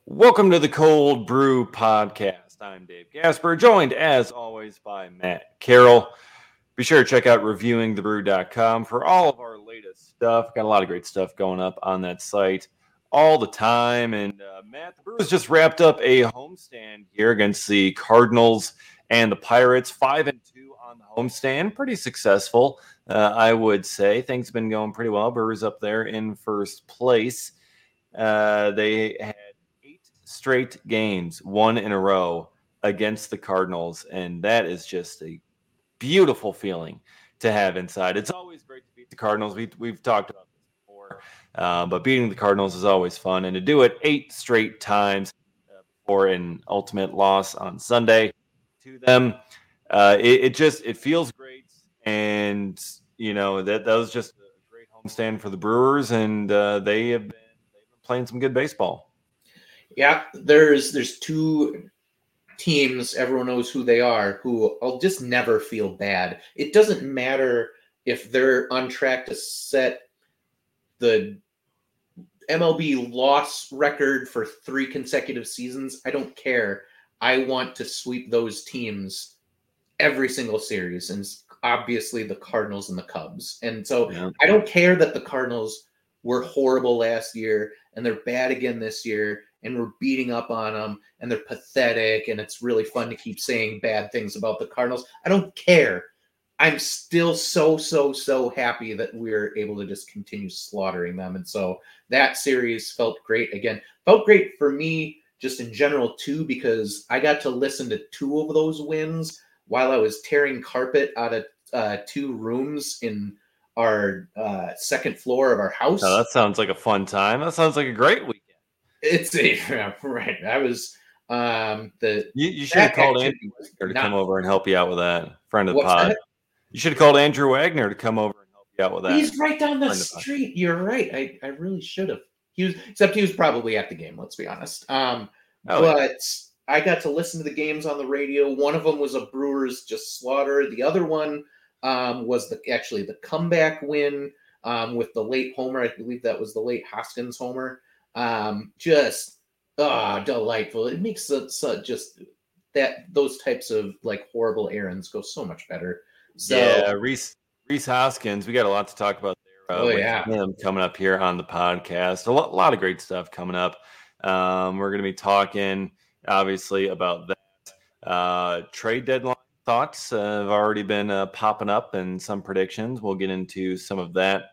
Welcome to the Cold Brew Podcast. I'm Dave Gasper, joined as always by Matt Carroll. Be sure to check out reviewingthebrew.com for all of our latest stuff. Got a lot of great stuff going up on that site all the time. And Matt, the Brewers just wrapped up a homestand here against the Cardinals and the Pirates. 5-2 on the homestand. Pretty successful, I would say. Things have been going pretty well. Brewers up there in first place. They had straight games, one in a row against the Cardinals, and that is just a beautiful feeling to have inside. It's always great to beat the Cardinals. We've talked about this before, but beating the Cardinals is always fun, and to do it 8 straight times for an ultimate loss on Sunday to them, it feels great, and that was just a great homestand for the Brewers, and they've been playing some good baseball. Yeah, there's two teams, everyone knows who they are, who I'll just never feel bad. It doesn't matter if they're on track to set the MLB loss record for 3 consecutive seasons. I don't care. I want to sweep those teams every single series, and obviously the Cardinals and the Cubs. And so I don't care that the Cardinals were horrible last year and they're bad again this year and we're beating up on them and they're pathetic and it's really fun to keep saying bad things about the Cardinals. I don't care. I'm still so happy that we're able to just continue slaughtering them. And so that series felt great. Again, felt great for me just in general too, because I got to listen to 2 of those wins while I was tearing carpet out of 2 rooms in our second floor of our house. Oh, that sounds like a fun time. That sounds like a great weekend. It's right. I was you should have called Andrew Wagner to come over and help you out with that. Friend of the pod. That? You should have called Andrew Wagner to come over and help you out with that. He's right down the street. You're right. I really should have. He was probably at the game. Let's be honest. But I got to listen to the games on the radio. One of them was a Brewers just slaughter. The other one was the comeback win with the late homer. I believe that was the late Hoskins homer. Just delightful. It makes just that those types of like horrible errands go so much better. So yeah, Rhys Hoskins, we got a lot to talk about there. Him coming up here on the podcast. A lot of great stuff coming up. We're going to be talking obviously about that. Trade deadline thoughts have already been popping up, and some predictions. We'll get into some of that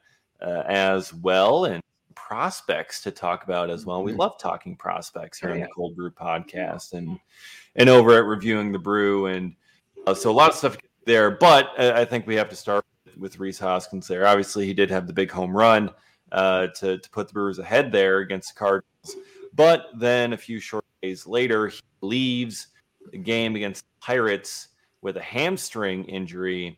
as well, and prospects to talk about as well. We love talking prospects here on the Cold Brew podcast and over at Reviewing the Brew, and so a lot of stuff there. But I think we have to start with Rhys Hoskins there. Obviously, he did have the big home run to put the Brewers ahead there against the Cardinals. But then a few short days later, he leaves the game against the Pirates with a hamstring injury.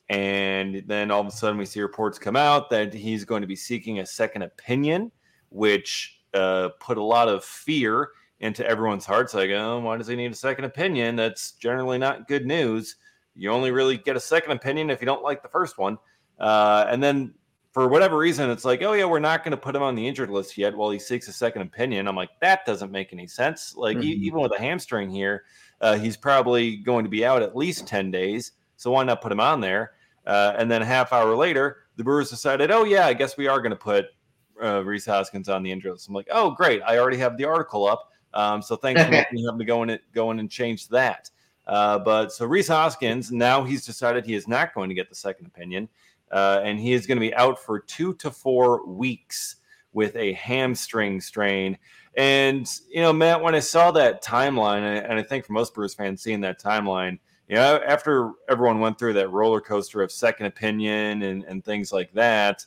And then all of a sudden we see reports come out that he's going to be seeking a second opinion, which put a lot of fear into everyone's hearts. Like, oh, why does he need a second opinion? That's generally not good news. You only really get a second opinion if you don't like the first one. And then for whatever reason, it's like, oh, yeah, we're not going to put him on the injured list yet while he seeks a second opinion. I'm like, that doesn't make any sense. Like, even with a hamstring here, he's probably going to be out at least 10 days. So why not put him on there? And then a half hour later, the Brewers decided, oh, yeah, I guess we are going to put Rhys Hoskins on the injured list. I'm like, oh, great. I already have the article up. So thanks for letting me have to go in and change that. But so Rhys Hoskins, now he's decided he is not going to get the second opinion. And he is going to be out for 2 to 4 weeks with a hamstring strain. And, Matt, when I saw that timeline, and I think for most Brewers fans seeing that timeline, after everyone went through that roller coaster of second opinion and things like that,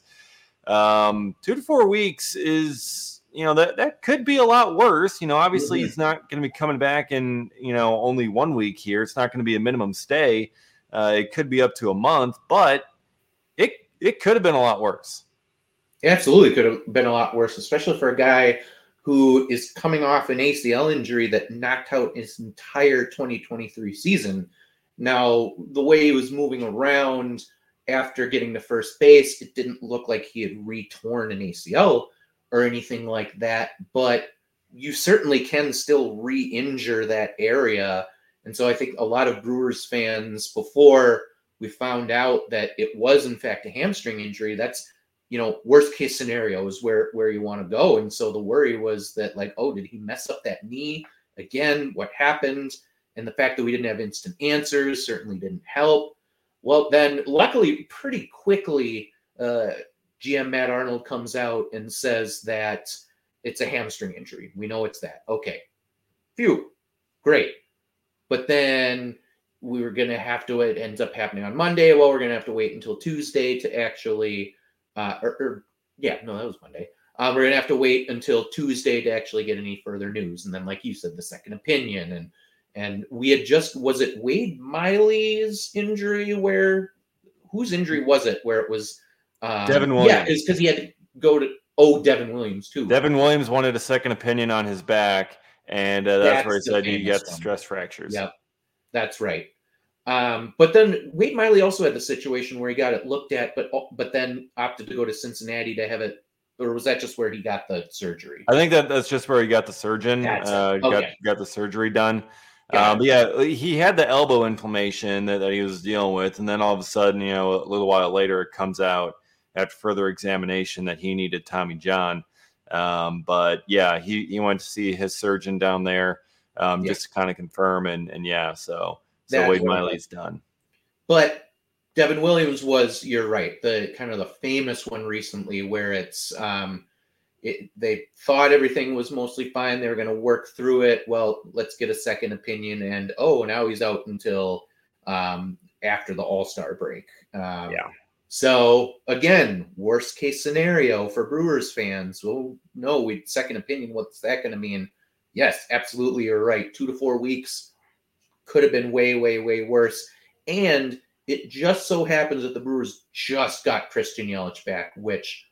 2 to 4 weeks is, that could be a lot worse. Obviously he's not going to be coming back in, only 1 week here. It's not going to be a minimum stay. It could be up to a month, but it could have been a lot worse. It absolutely could have been a lot worse, especially for a guy who is coming off an ACL injury that knocked out his entire 2023 season. Now, the way he was moving around after getting to first base, it didn't look like he had re-torn an ACL or anything like that. But you certainly can still re-injure that area. And so I think a lot of Brewers fans, before we found out that it was in fact a hamstring injury, that's, worst case scenario is where you want to go. And so the worry was that, like, oh, did he mess up that knee again? What happened? And the fact that we didn't have instant answers certainly didn't help. Well, then luckily, pretty quickly, GM Matt Arnold comes out and says that it's a hamstring injury. We know it's that. Okay. Phew. Great. But then we were going to have to, it ends up happening on Monday. Well, we're going to have to wait until Tuesday to actually, that was Monday. We're going to have to wait until Tuesday to actually get any further news. And then, like you said, the second opinion. And we had was it Wade Miley's injury whose injury was it where it was? Devin Williams. Yeah, it's because he had to go to, Devin Williams too. Devin Williams wanted a second opinion on his back. And that's where he said you got stress fractures. Yep, that's right. But then Wade Miley also had the situation where he got it looked at, but then opted to go to Cincinnati to have it, or was that just where he got the surgery? I think that's just where he got the surgeon. Okay. Got the surgery done. But yeah, he had the elbow inflammation that he was dealing with, and then all of a sudden, a little while later, it comes out after further examination that he needed Tommy John. But yeah, he went to see his surgeon down there just to kind of confirm, and so Wade Miley's done. But Devin Williams was, you're right, the kind of the famous one recently where it's they thought everything was mostly fine. They were going to work through it. Well, let's get a second opinion, and now he's out until after the All-Star break. So again, worst case scenario for Brewers fans. Well, no, second opinion. What's that going to mean? Yes, absolutely, you're right. 2 to 4 weeks could have been way, way, way worse. And it just so happens that the Brewers just got Christian Yelich back, which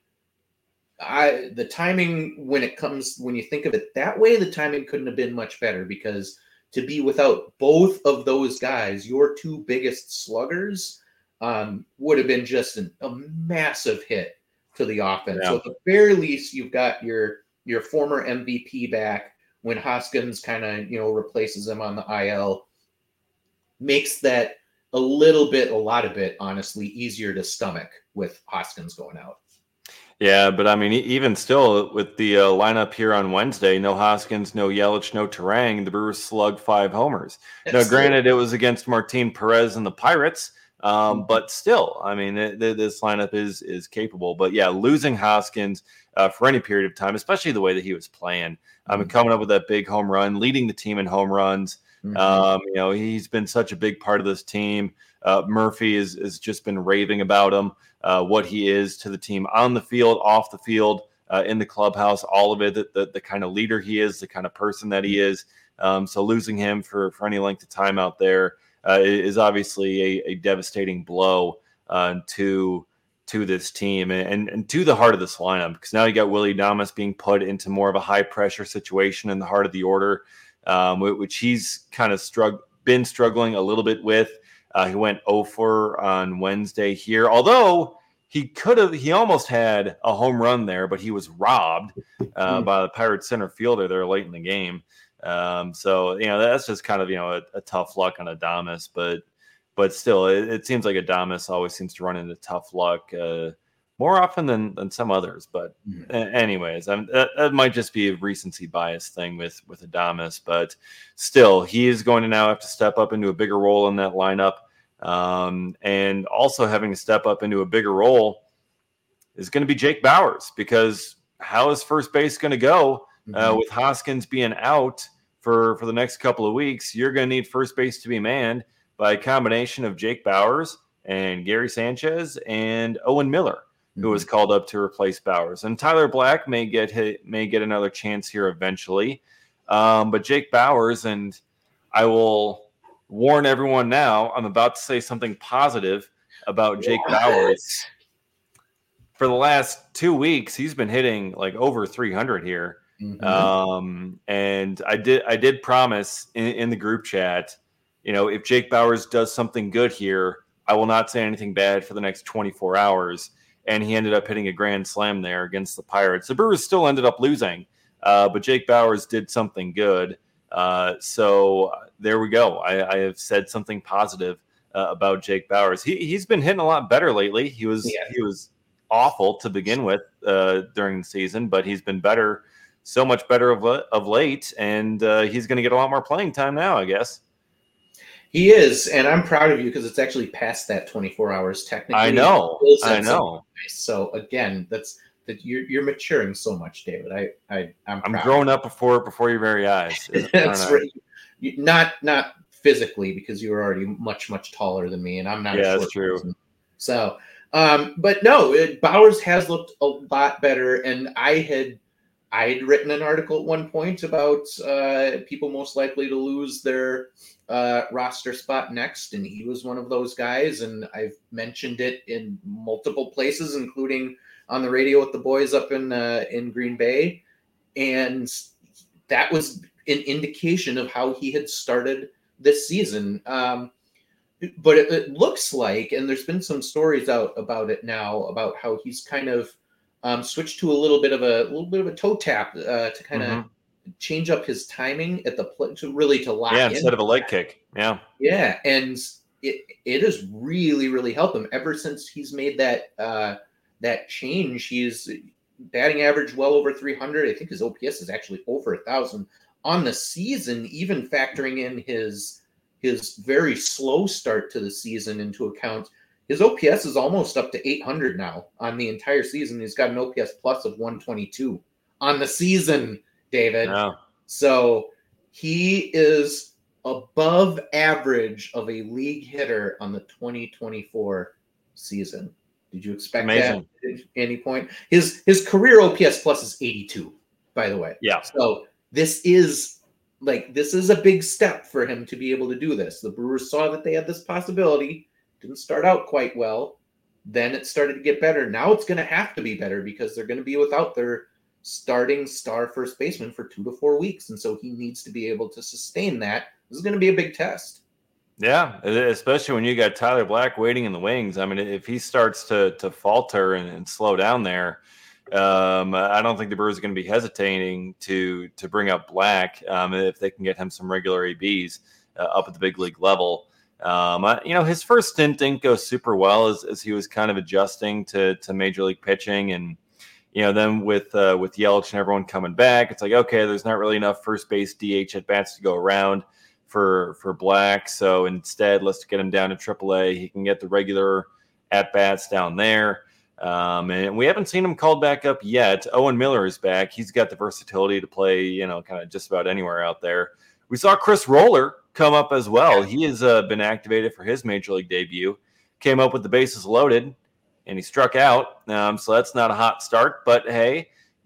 the timing when you think of it that way, the timing couldn't have been much better, because to be without both of those guys, your two biggest sluggers, would have been just a massive hit to the offense. Yeah. So at the very least, you've got your former MVP back when Hoskins kind of, replaces him on the IL. Makes that a lot of it, honestly, easier to stomach with Hoskins going out. Yeah, but I mean, even still with the lineup here on Wednesday, no Hoskins, no Yelich, no Turang, the Brewers slugged 5 homers. Now, granted, it was against Martin Perez and the Pirates. But still, I mean, this lineup is capable. But yeah, losing Hoskins for any period of time, especially the way that he was playing, coming up with that big home run, leading the team in home runs. He's been such a big part of this team. Murphy has just been raving about him, what he is to the team on the field, off the field, in the clubhouse, all of it, the kind of leader he is, the kind of person that he is. So losing him for any length of time out there is obviously a devastating blow to this team and to the heart of this lineup, because now you got Willy Adames being put into more of a high pressure situation in the heart of the order, which he's kind of been struggling a little bit with. He went 0-4 on Wednesday here, although he almost had a home run there, but he was robbed by the Pirates center fielder there late in the game. So that's just kind of a tough luck on Adames, but still, it seems like Adames always seems to run into tough luck more often than some others. But anyways, that might just be a recency bias thing with Adames, but still, he is going to now have to step up into a bigger role in that lineup, and also having to step up into a bigger role is going to be Jake Bauers, because how is first base going to go? With Hoskins being out for the next couple of weeks, you're going to need first base to be manned by a combination of Jake Bauers and Gary Sanchez and Owen Miller, who was called up to replace Bauers. And Tyler Black may get another chance here eventually. But Jake Bauers, and I will warn everyone now, I'm about to say something positive about Jake Bauers. For the last 2 weeks, he's been hitting like over 300 here. And I did promise in the group chat, if Jake Bauers does something good here, I will not say anything bad for the next 24 hours. And he ended up hitting a grand slam there against the Pirates. The Brewers still ended up losing but Jake Bauers did something good. So there we go. I have said something positive about Jake Bauers. He's been hitting a lot better lately. He was awful to begin with during the season, but he's been better, so much better of late, and he's going to get a lot more playing time now, I guess. He is, and I'm proud of you because it's actually past that 24 hours technically. I know. So again, you're maturing so much, David. I'm growing up before your very eyes. That's right. Not physically, because you were already much taller than me, and I'm not. Yeah, that's true. Person. So, but no, Bauers has looked a lot better, and I had written an article at one point about people most likely to lose their roster spot next, and he was one of those guys, and I've mentioned it in multiple places, including on the radio with the boys up in Green Bay, and that was an indication of how he had started this season. But it looks like, and there's been some stories out about it now, about how he's kind of switched to a little bit of a toe tap to kind of change up his timing at the play to lock in. Yeah, instead of a leg kick. Yeah. Yeah, and it has really helped him ever since he's made that change. He's batting average well over 300. I think his OPS is actually over 1,000 on the season, even factoring in his very slow start to the season into account. His OPS is almost up to 800 now on the entire season. He's got an OPS plus of 122 on the season, David. Wow. So he is above average of a league hitter on the 2024 season. Did you expect that at any point? His career OPS plus is 82, by the way. Yeah. So this is a big step for him to be able to do this. The Brewers saw that they had this possibility. Didn't start out quite well. Then it started to get better. Now it's going to have to be better because they're going to be without their starting star first baseman for 2 to 4 weeks. And so he needs to be able to sustain that. This is going to be a big test. Yeah, especially when you got Tyler Black waiting in the wings. I mean, if he starts to falter and slow down there, I don't think the Brewers are going to be hesitating to bring up Black if they can get him some regular ABs up at the big league level. His first stint didn't go super well as he was kind of adjusting to major league pitching, and then with Yelich and everyone coming back, it's like, okay, there's not really enough first base DH at bats to go around for Black, so instead let's get him down to AAA. He can get the regular at bats down there. And we haven't seen him called back up yet. Owen Miller is back. He's got the versatility to play, kind of just about anywhere out there. We saw Chris Roller come up as well. He has been activated for his major league debut. Came up with the bases loaded, and he struck out. So that's not a hot start. But hey,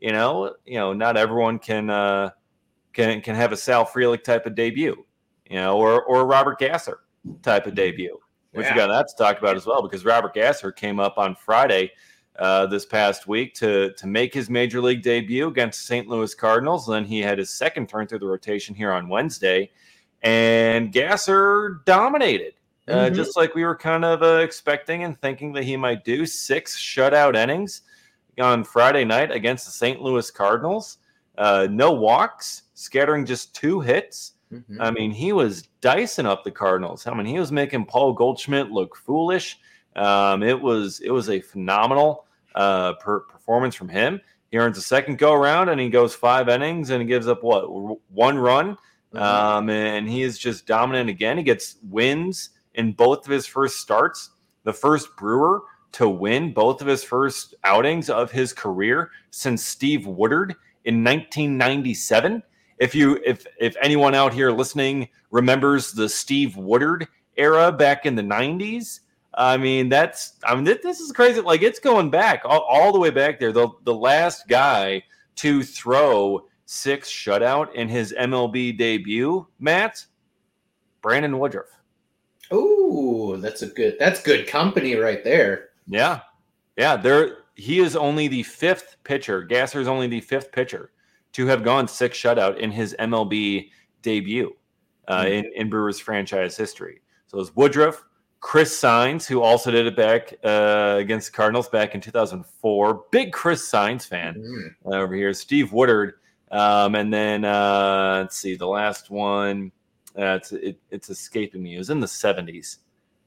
not everyone can have a Sal Frelick type of debut, or a Robert Gasser type of debut. Which we got that to talk about as well, because Robert Gasser came up on Friday this past week to make his major league debut against the St. Louis Cardinals. And then he had his second turn through the rotation here on Wednesday. And Gasser dominated, just like we were kind of expecting and thinking that he might do. 6 shutout innings on Friday night against the St. Louis Cardinals. No walks, scattering just 2 hits. Mm-hmm. I mean, he was dicing up the Cardinals. I mean, he was making Paul Goldschmidt look foolish. It was a phenomenal performance from him. He earns a second go-around, and he goes 5 innings, and he gives up, 1 run? Mm-hmm. And he is just dominant again. He gets wins in both of his first starts. The first Brewer to win both of his first outings of his career since Steve Woodard in 1997. If anyone out here listening remembers the Steve Woodard era back in the 90s, this is crazy. Like, it's going back all the way back there. The last guy to throw 6 shutout in his MLB debut, Matt, Brandon Woodruff. Oh, that's good company right there. Yeah. He is only the 5th pitcher. Gasser is only the 5th pitcher to have gone 6 shutout in his MLB debut in Brewers franchise history. So it was Woodruff, Chris Sainz, who also did it back against the Cardinals back in 2004. Big Chris Sainz fan over here. Steve Woodard And then let's see, the last one, it's escaping me. It was in the 70s.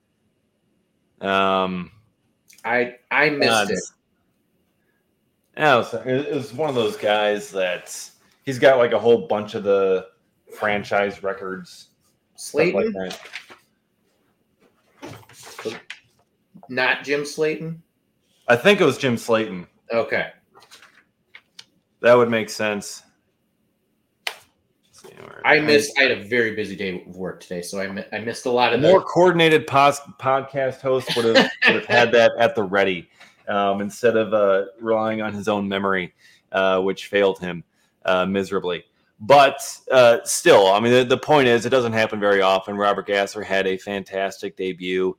I missed it. Oh, so it was one of those guys that he's got like a whole bunch of the franchise records. Slayton? Like that. Not Jim Slayton? I think it was Jim Slayton. Okay. That would make sense. I had a very busy day of work today, so I missed a lot of more coordinated podcast host would have had that at the ready instead of relying on his own memory, which failed him miserably. But still, I mean, the point is, it doesn't happen very often. Robert Gasser had a fantastic debut,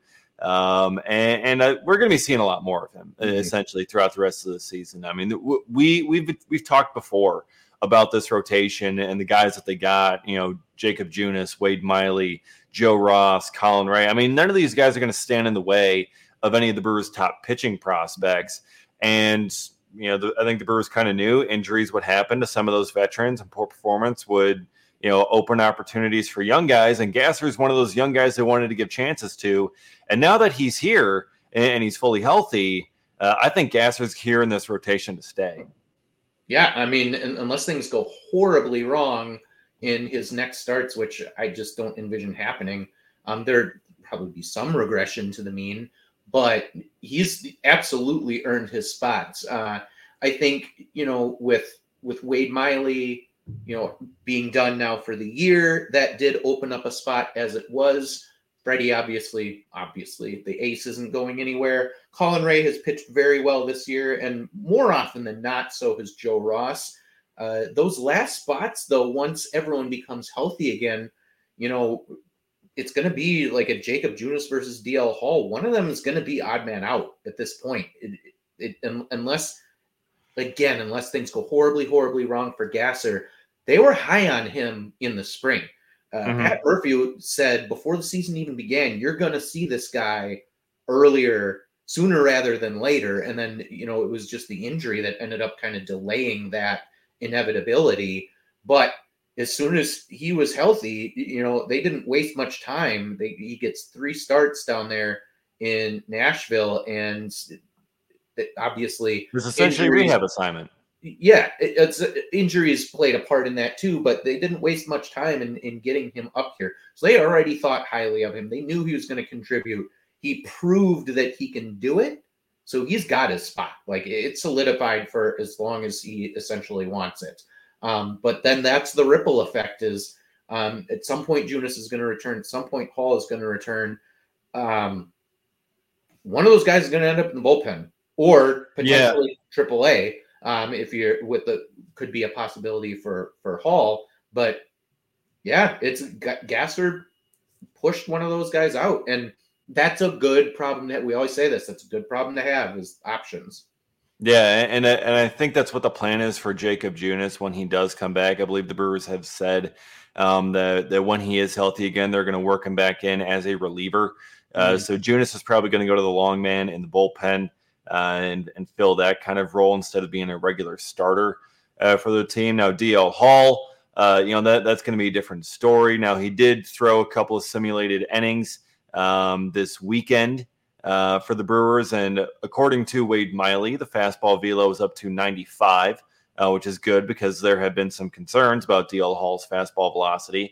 and we're going to be seeing a lot more of him essentially throughout the rest of the season. I mean, we've talked before about this rotation and the guys that they got, Jacob Junis, Wade Miley, Joe Ross, Colin Ray. I mean, none of these guys are going to stand in the way of any of the Brewers' top pitching prospects. And, I think the Brewers kind of knew injuries would happen to some of those veterans, and poor performance would, open opportunities for young guys. And Gasser is one of those young guys they wanted to give chances to. And now that he's here and he's fully healthy, I think Gasser's here in this rotation to stay. Yeah, I mean, unless things go horribly wrong in his next starts, which I just don't envision happening, there'd probably be some regression to the mean, but he's absolutely earned his spots. I think, with Wade Miley, being done now for the year, that did open up a spot as it was. Freddie, obviously, the ace isn't going anywhere. Colin Ray has pitched very well this year, and more often than not, so has Joe Ross. Those last spots, though, once everyone becomes healthy again, it's going to be like a Jacob Junis versus DL Hall. One of them is going to be odd man out at this point. Unless things go horribly, horribly wrong for Gasser. They were high on him in the spring. Pat Murphy said before the season even began, you're going to see this guy sooner rather than later. And then, it was just the injury that ended up kind of delaying that inevitability. But as soon as he was healthy, they didn't waste much time. He gets 3 starts down there in Nashville. And obviously, it was essentially a rehab assignment. Yeah, it's injuries played a part in that too, but they didn't waste much time in getting him up here. So they already thought highly of him. They knew he was going to contribute. He proved that he can do it. So he's got his spot. Like, it's solidified for as long as he essentially wants it. But then that's the ripple effect is at some point Junis is going to return. At some point Hall is going to return. One of those guys is going to end up in the bullpen or potentially AAA. If you're could be a possibility for Hall, but yeah, it's Gasser pushed one of those guys out, and that's a good problem that we always say this. That's a good problem to have is options. Yeah, and I think that's what the plan is for Jacob Junis when he does come back. I believe the Brewers have said that when he is healthy again, they're going to work him back in as a reliever. So Junis is probably going to go to the long man in the bullpen. And fill that kind of role instead of being a regular starter for the team. Now, DL Hall, that's going to be a different story. Now, he did throw a couple of simulated innings this weekend for the Brewers, and according to Wade Miley, the fastball velo is up to 95, which is good because there have been some concerns about DL Hall's fastball velocity.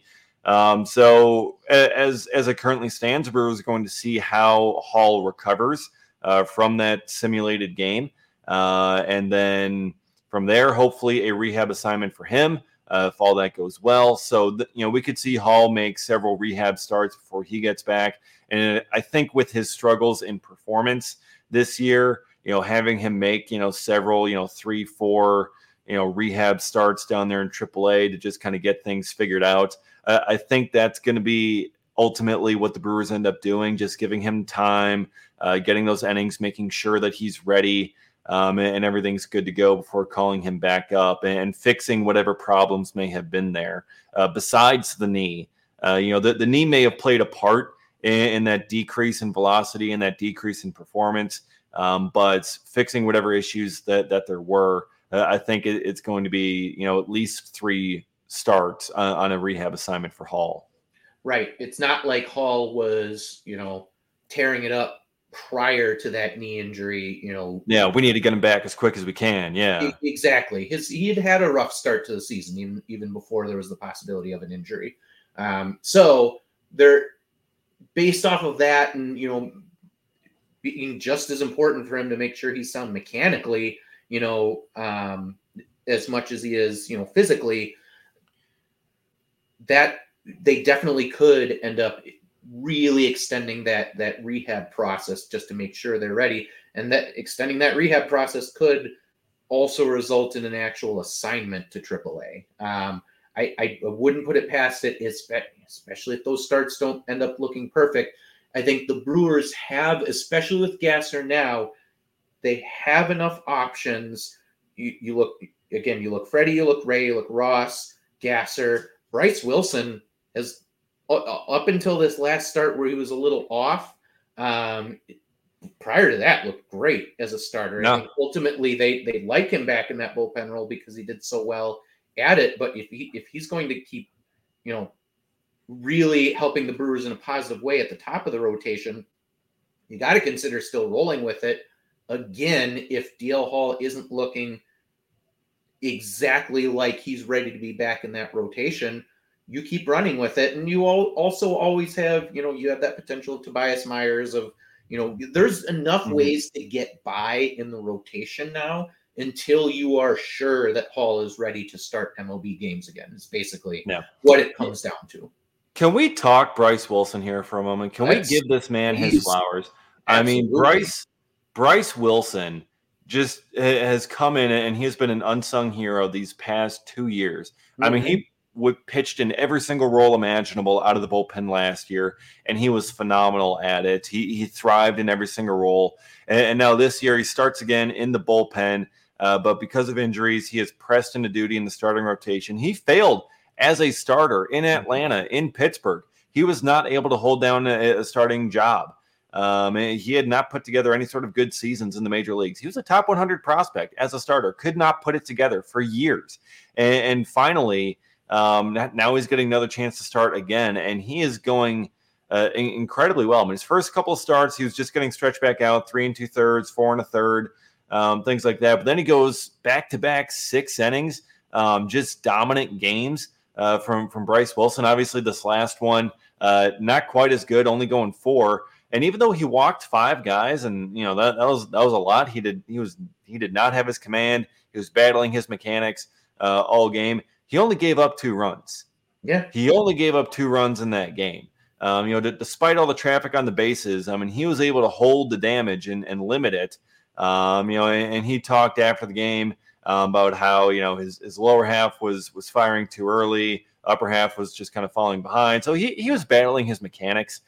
So as it currently stands, the Brewers are going to see how Hall recovers from that simulated game. And then from there, hopefully a rehab assignment for him if all that goes well. So, we could see Hall make several rehab starts before he gets back. And I think with his struggles in performance this year, having him make, several, 3, 4, rehab starts down there in AAA to just kind of get things figured out. I think that's going to be ultimately what the Brewers end up doing, just giving him time, getting those innings, making sure that he's ready and everything's good to go before calling him back up and fixing whatever problems may have been there. Besides the knee, the knee may have played a part in that decrease in velocity and that decrease in performance, but fixing whatever issues that there were, I think it's going to be, at least 3 starts on a rehab assignment for Hall. Right. It's not like Hall was, tearing it up prior to that knee injury, Yeah, we need to get him back as quick as we can. Yeah. Exactly. He had a rough start to the season, even before there was the possibility of an injury. So they're based off of that, and being just as important for him to make sure he's sound mechanically, as much as he is, physically. That they definitely could end up really extending that rehab process just to make sure they're ready, and that extending that rehab process could also result in an actual assignment to AAA. I wouldn't put it past it, especially if those starts don't end up looking perfect. I think the Brewers have, especially with Gasser now, they have enough options. You look Freddie, you look Ray, you look Ross, Gasser, Bryce Wilson has, up until this last start where he was a little off, prior to that, looked great as a starter. No. I think ultimately they like him back in that bullpen role because he did so well at it. But if he's going to keep, really helping the Brewers in a positive way at the top of the rotation, you got to consider still rolling with it. Again, if DL Hall isn't looking exactly like he's ready to be back in that rotation, you keep running with it. And you also always have, you have that potential Tobias Myers of, there's enough ways to get by in the rotation now until you are sure that Hall is ready to start MLB games again. It's basically what it comes down to. Can we talk Bryce Wilson here for a moment? Can we give this man his flowers? Absolutely. I mean, Bryce Wilson just has come in and he has been an unsung hero these past 2 years. Mm-hmm. I mean, he pitched in every single role imaginable out of the bullpen last year, and he was phenomenal at it. He thrived in every single role. And now this year he starts again in the bullpen, but because of injuries, he is pressed into duty in the starting rotation. He failed as a starter in Atlanta, in Pittsburgh. He was not able to hold down a starting job. He had not put together any sort of good seasons in the major leagues. He was a top 100 prospect as a starter, could not put it together for years. And finally, now he's getting another chance to start again, and he is going incredibly well. I mean, his first couple of starts, he was just getting stretched back out, 3 2/3, 4 1/3, things like that. But then he goes back-to-back 6 innings, just dominant games from Bryce Wilson. Obviously, this last one, not quite as good, only going 4. And even though he walked 5 guys, and that was a lot, he did not have his command. He was battling his mechanics all game. He only gave up 2 runs. Yeah, he only gave up 2 runs in that game. Despite all the traffic on the bases, I mean, he was able to hold the damage and limit it. And he talked after the game about how his lower half was firing too early, upper half was just kind of falling behind. So he was battling his mechanics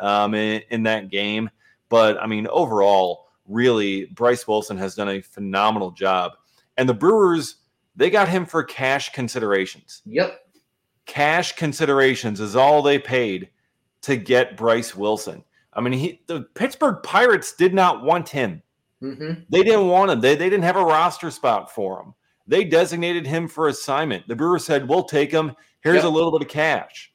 in that game. But I mean, overall, really, Bryce Wilson has done a phenomenal job. And the Brewers, they got him for cash considerations. Yep. Cash considerations is all they paid to get Bryce Wilson. I mean, the Pittsburgh Pirates did not want him. Mm-hmm. They didn't want him. They didn't have a roster spot for him. They designated him for assignment. The Brewers said, we'll take him. Here's a little bit of cash.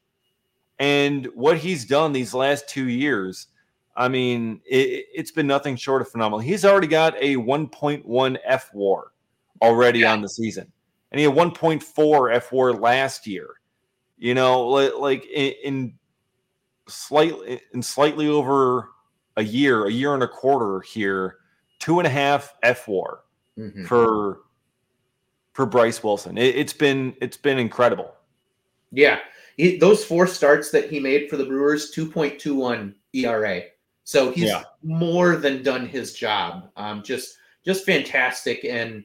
And what he's done these last 2 years, I mean, it's been nothing short of phenomenal. He's already got a 1.1 FWAR already on the season. And he had 1.4 FWAR last year. Like in slightly over a year and a quarter here, 2.5 FWAR for Bryce Wilson. It's been incredible. Yeah. Those 4 starts that he made for the Brewers, 2.21 ERA. So he's more than done his job. Just fantastic. And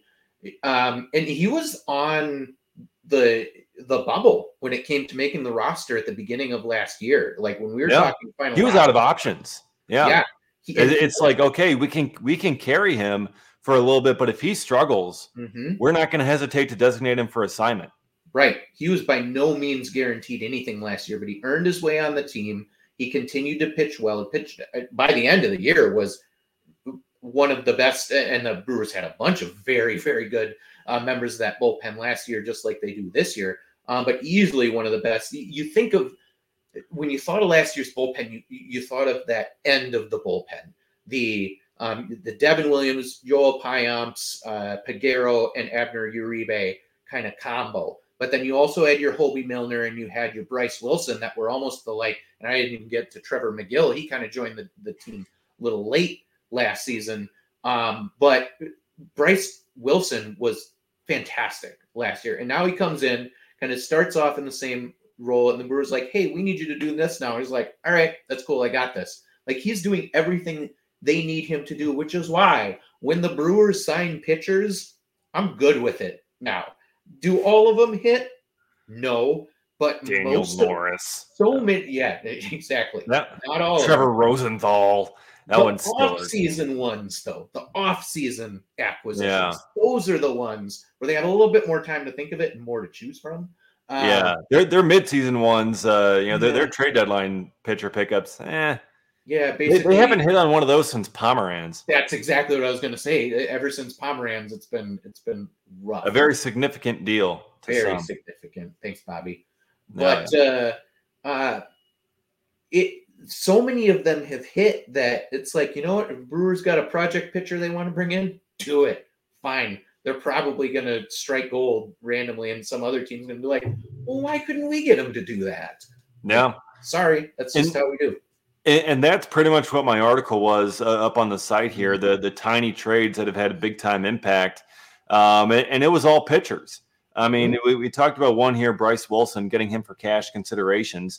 he was on the bubble when it came to making the roster at the beginning of last year. Like when we were talking final, he was out of options. Yeah. It's like, okay, we can carry him for a little bit, but if he struggles, we're not going to hesitate to designate him for assignment. Right. He was by no means guaranteed anything last year, but he earned his way on the team. He continued to pitch well. He pitched by the end of the year was one of the best, and the Brewers had a bunch of very, very good members of that bullpen last year, just like they do this year. But easily one of the best. You think of, when you thought of last year's bullpen, you thought of that end of the bullpen, the Devin Williams, Joel Payamps, Peguero, and Abner Uribe kind of combo. But then you also had your Hobie Milner and you had your Bryce Wilson that were almost and I didn't even get to Trevor McGill. He kind of joined the team a little late last season. But Bryce Wilson was fantastic last year. And now he comes in, kind of starts off in the same role. And the Brewers like, hey, we need you to do this now. He's like, all right, that's cool. I got this. Like, he's doing everything they need him to do, which is why when the Brewers sign pitchers, I'm good with it now. Do all of them hit? No, but Daniel Morris. Many, yeah, exactly. Not all. Trevor Rosenthal. That one's still off-season ones, though. The off-season acquisitions. Yeah. Those are the ones where they have a little bit more time to think of it and more to choose from. They're mid-season ones. They're trade deadline pitcher pickups. Yeah, basically they haven't hit on one of those since Pomeranz. That's exactly what I was going to say. Ever since Pomeranz, it's been rough. A very significant deal. Very significant. Thanks, Bobby. But so many of them have hit that it's like, you know what? If Brewers got a project pitcher they want to bring in, do it. Fine. They're probably going to strike gold randomly, and some other team's going to be like, well, why couldn't we get them to do that? Yeah. Sorry, that's just how we do. And that's pretty much what my article was up on the site here, the tiny trades that have had a big-time impact. And it was all pitchers. I mean, we talked about one here, Bryce Wilson, getting him for cash considerations.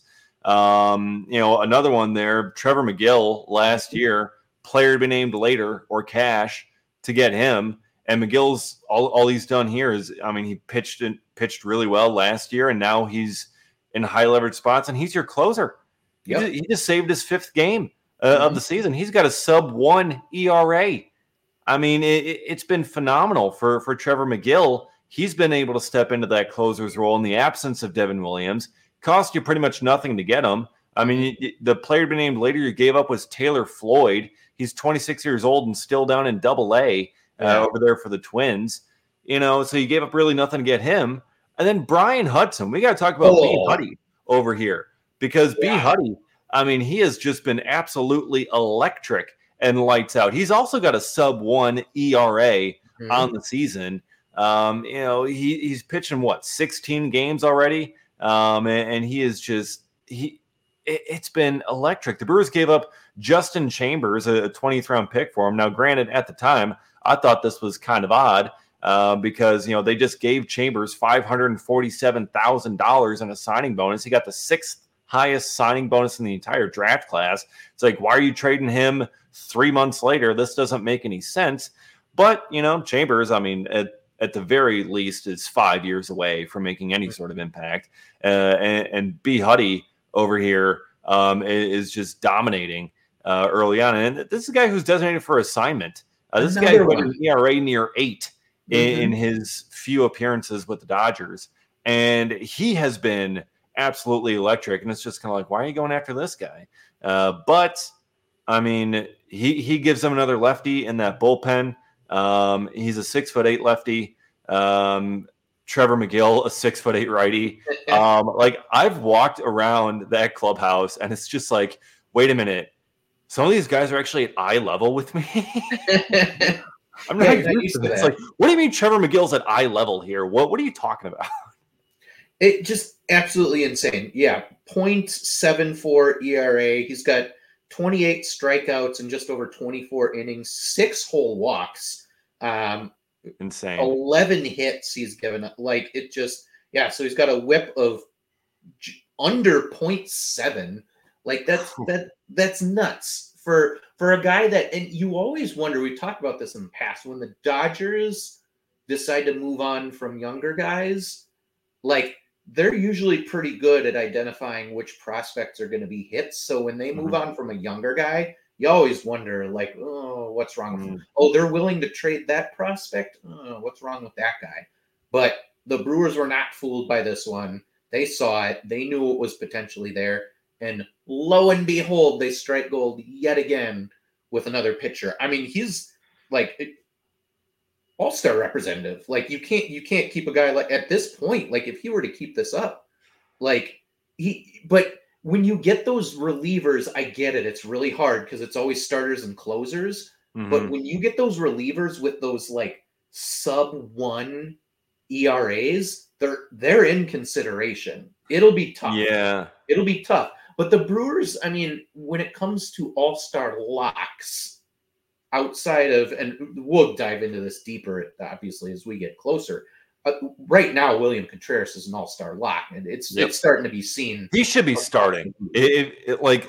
Another one there, Trevor McGill last year, player to be named later or cash to get him. And McGill's all he's done here is, I mean, he pitched really well last year, and now he's in high leverage spots, and he's your closer. Yep. He just saved his fifth game of the season. He's got a sub-1 ERA. I mean, it's been phenomenal for Trevor McGill. He's been able to step into that closer's role in the absence of Devin Williams. Cost you pretty much nothing to get him. I mean, the player to be named later you gave up was Taylor Floyd. He's 26 years old and still down in Double-A over there for the Twins. So you gave up really nothing to get him. And then Brian Hudson. We got to talk about B. Huddy over here. Because B. Huddy, I mean, he has just been absolutely electric and lights out. He's also got a sub-1 ERA on the season. He's pitching, 16 games already? And he is just it's been electric. The Brewers gave up Justin Chambers, a 20th round pick for him. Now, granted, at the time, I thought this was kind of odd because, they just gave Chambers $547,000 in a signing bonus. He got the sixth highest signing bonus in the entire draft class. It's like, why are you trading him 3 months later? This doesn't make any sense. But, Chambers, I mean, at the very least is 5 years away from making any sort of impact. And B. Huddy over here is just dominating early on. And this is a guy who's designated for assignment. This is a guy who had an ERA near 8 in his few appearances with the Dodgers. And he has been absolutely electric. And it's just kind of like, why are you going after this guy? But, I mean, he gives them another lefty in that bullpen. He's a 6'8" lefty. Trevor McGill, a 6'8" righty. I've walked around that clubhouse and it's just like, wait a minute. Some of these guys are actually at eye level with me. I'm not used to that. It's like, what do you mean Trevor McGill's at eye level here? What are you talking about? It just absolutely insane. Yeah. 0.74 ERA. He's got 28 strikeouts in just over 24 innings, 6 whole walks. Insane. 11 hits he's given up. Like, it just, so he's got a whip of under 0.7. Like, that's nuts for a guy that, and you always wonder, we've talked about this in the past, when the Dodgers decide to move on from younger guys, like, they're usually pretty good at identifying which prospects are going to be hits. So when they move on from a younger guy, you always wonder, like, oh, what's wrong with him? Oh, they're willing to trade that prospect? Oh, what's wrong with that guy? But the Brewers were not fooled by this one. They saw it. They knew it was potentially there. And lo and behold, they strike gold yet again with another pitcher. I mean, he's like, all-star representative. Like you can't keep a guy like at this point. Like if he were to keep this up, like but when you get those relievers, I get it. It's really hard because it's always starters and closers. Mm-hmm. But when you get those relievers with those like sub-1 ERAs, they're in consideration. It'll be tough. Yeah. It'll be tough. But the Brewers, I mean, when it comes to all-star locks, outside of, and we'll dive into this deeper, obviously, as we get closer. Right now, William Contreras is an all-star lock, and it's starting to be seen. He should be starting. Okay,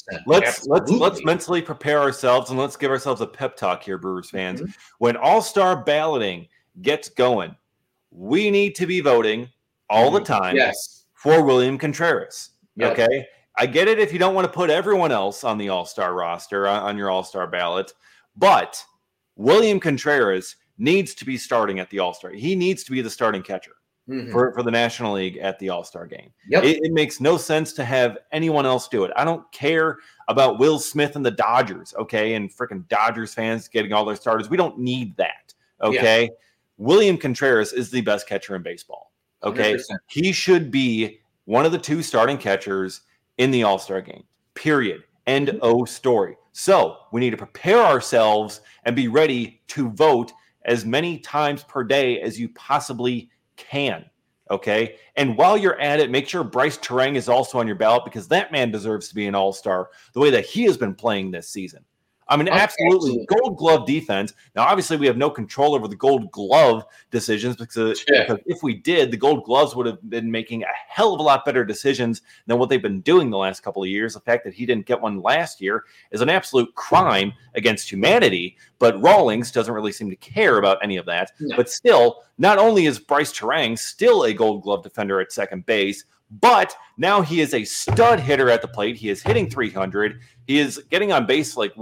let's mentally prepare ourselves, and let's give ourselves a pep talk here, Brewers fans. Mm-hmm. When all-star balloting gets going, we need to be voting all the time for William Contreras. Yep. Okay, I get it if you don't want to put everyone else on the all-star roster on your all-star ballot, but William Contreras needs to be starting at the All-Star. He needs to be the starting catcher for the National League at the All-Star game. Yep. It makes no sense to have anyone else do it. I don't care about Will Smith and the Dodgers, okay, and freaking Dodgers fans getting all their starters. We don't need that, okay? Yeah. William Contreras is the best catcher in baseball, okay? 100%. He should be one of the 2 starting catchers in the All-Star game, period. End of story. So we need to prepare ourselves and be ready to vote as many times per day as you possibly can, okay? And while you're at it, make sure Bryce Turang is also on your ballot because that man deserves to be an all-star the way that he has been playing this season. I mean, absolutely. Gold Glove defense. Now, obviously, we have no control over the Gold Glove decisions because if we did, the Gold Gloves would have been making a hell of a lot better decisions than what they've been doing the last couple of years. The fact that he didn't get one last year is an absolute crime against humanity, but Rawlings doesn't really seem to care about any of that. No. But still, not only is Bryce Turang still a Gold Glove defender at second base, but now he is a stud hitter at the plate. He is hitting 300. He is getting on base like,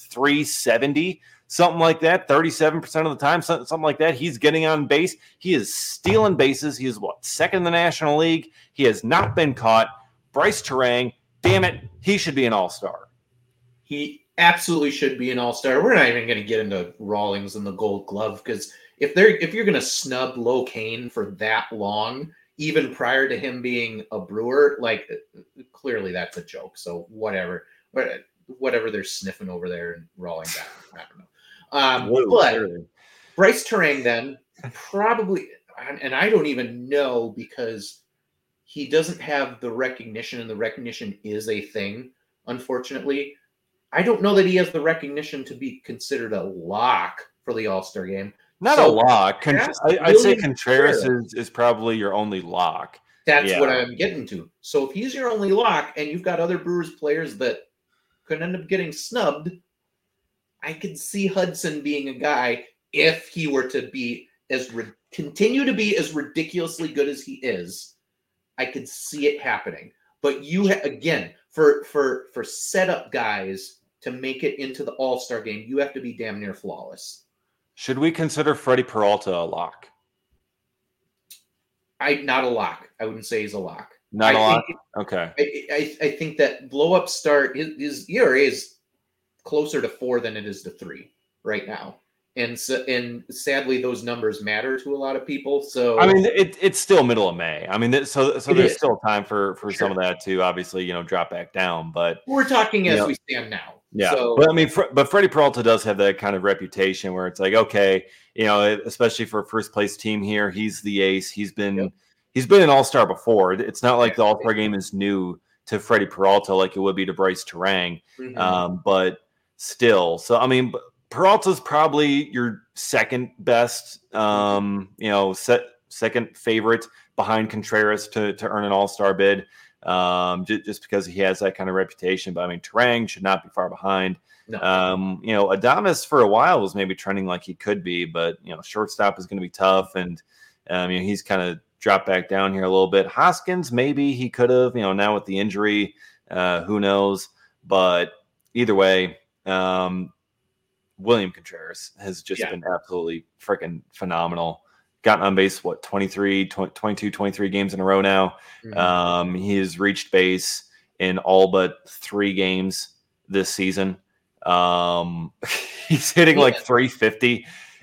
370? Something like that, 37% of the time, something like that. He's getting on base. He is stealing bases. He is, second in the National League. He has not been caught. Bryce Turang, damn it, he should be an all-star. He absolutely should be an all-star. We're not even going to get into Rawlings and the Gold Glove because if you're going to snub Locane for that long, even prior to him being a Brewer, like clearly that's a joke. So whatever they're sniffing over there and Rawlings, I don't know. But Bryce Turang then probably, and I don't even know because he doesn't have the recognition, and the recognition is a thing, unfortunately. I don't know that he has the recognition to be considered a lock for the All-Star game. Not a lock. I'd say Contreras is probably your only lock. That's what I'm getting to. So if he's your only lock and you've got other Brewers players that could end up getting snubbed, I could see Hudson being a guy if he were to be continue to be as ridiculously good as he is. I could see it happening. But again, for setup guys to make it into the All-Star game, you have to be damn near flawless. Should we consider Freddie Peralta a lock? Not a lock. I wouldn't say he's a lock. Not a lock? Okay. I think that blow-up start, his ERA is closer to 4 than it is to 3 right now. And sadly, those numbers matter to a lot of people. So I mean, it's still middle of May. I mean, so there's still time for some of that to obviously drop back down. But we're talking as we stand now. Yeah, so, but I mean, but Freddie Peralta does have that kind of reputation where it's like, okay, especially for a first place team here, he's the ace. He's been an all-star before. It's not like the all-star game is new to Freddie Peralta like it would be to Bryce Turang. Mm-hmm. But still, so I mean, Peralta's probably your second best, second favorite behind Contreras to earn an all-star bid. Just because he has that kind of reputation. But I mean, Turang should not be far behind. No. Adames for a while was maybe trending like he could be, but shortstop is going to be tough, and he's kind of dropped back down here a little bit. Hoskins, maybe he could have, now with the injury, who knows? But either way, William Contreras has just been absolutely freaking phenomenal. Gotten on base, 23 games in a row now. Mm-hmm. He has reached base in all but 3 games this season. He's hitting like 350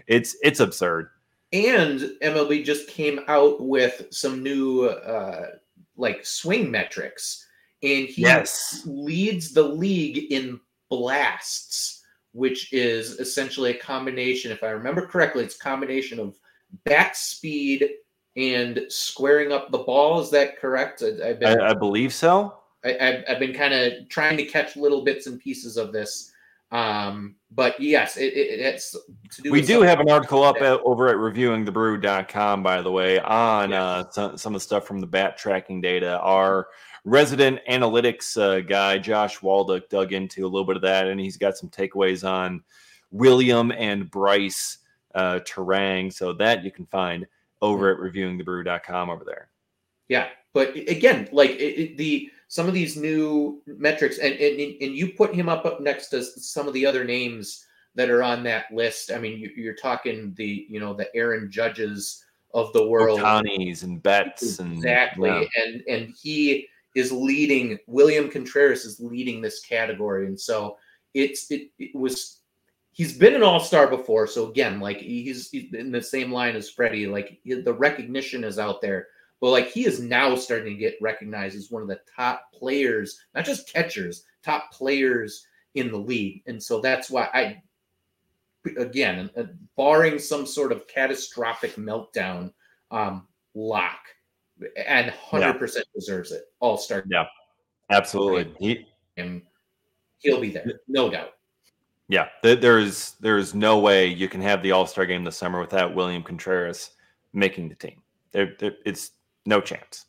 It's absurd. And MLB just came out with some new like swing metrics, and he leads the league in blasts, which is essentially a combination, if I remember correctly, it's a combination of bat speed and squaring up the ball. Is that correct? I believe so. I've been kind of trying to catch little bits and pieces of this. But yes, it's to do. We do have an article up over at reviewingthebrew.com, by the way, on some of the stuff from the bat tracking data. Our resident analytics guy, Josh Waldick, dug into a little bit of that, and he's got some takeaways on William and Bryce Turang. So that you can find over at reviewingthebrew.com over there. Yeah, but again, like some of these new metrics, and you put him up next to some of the other names that are on that list. I mean, you're talking the Aaron Judges of the world, Ohtani's and Betts, exactly, and he is leading. William Contreras is leading this category, and so he's been an all-star before. So again, like he's in the same line as Freddie. Like the recognition is out there. But like he is now starting to get recognized as one of the top players, not just catchers, top players in the league. And so that's why again, barring some sort of catastrophic meltdown, lock and 100% deserves it. All-star. Yeah, absolutely. He'll be there, no doubt. Yeah, there's no way you can have the All-Star game this summer without William Contreras making the team. It's no chance.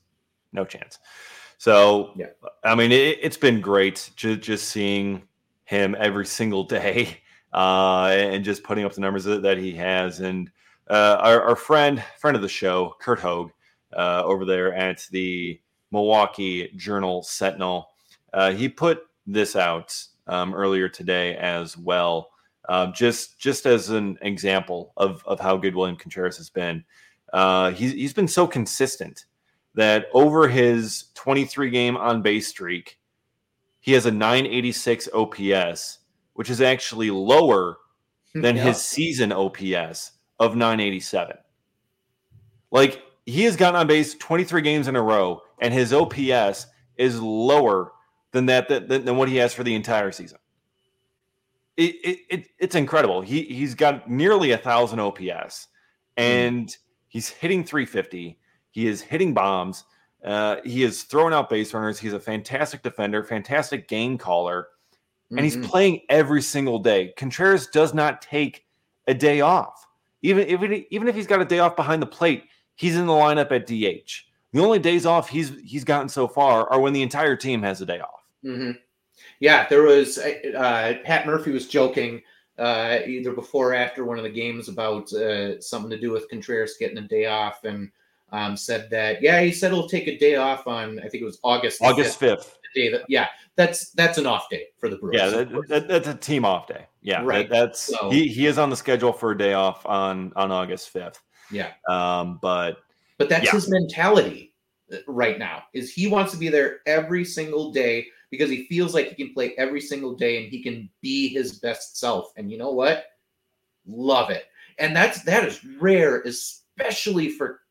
So, I mean, it's been great just seeing him every single day and just putting up the numbers that he has. And our friend of the show, Kurt Hogue, over there at the Milwaukee Journal Sentinel, he put this out earlier today as well, just as an example of how good William Contreras has been. He's been so consistent that over his 23-game on-base streak, he has a 986 OPS, which is actually lower than his season OPS of 987. Like, he has gotten on base 23 games in a row, and his OPS is lower than than what he has for the entire season. It's incredible. He's got nearly 1,000 OPS, and he's hitting 350. He is hitting bombs. He is throwing out base runners. He's a fantastic defender, fantastic game caller, and he's playing every single day. Contreras does not take a day off. Even if he's got a day off behind the plate, he's in the lineup at DH. The only days off he's gotten so far are when the entire team has a day off. Mm-hmm. Yeah, there was Pat Murphy was joking either before or after one of the games about something to do with Contreras getting a day off, and said that he said he'll take a day off on, I think it was August 5th. The day that's an off day for the Brewers. Yeah, that's a team off day. Yeah, right. He is on the schedule for a day off on August 5th. Yeah, but that's his mentality right now. Is he wants to be there every single day because he feels like he can play every single day and he can be his best self. And you know what? Love it. And that is rare, especially for